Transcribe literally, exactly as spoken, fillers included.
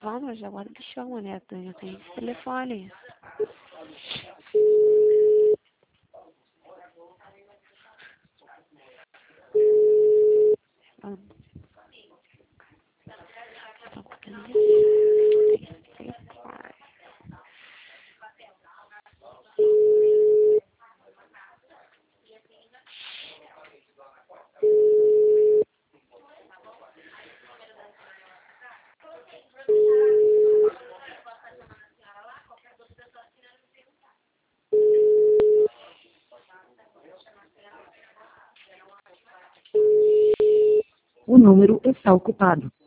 Vamos, agora que chama, né? Eu tenho esse telefone. Vamos. Só porque não tem esse telefone. O número está ocupado.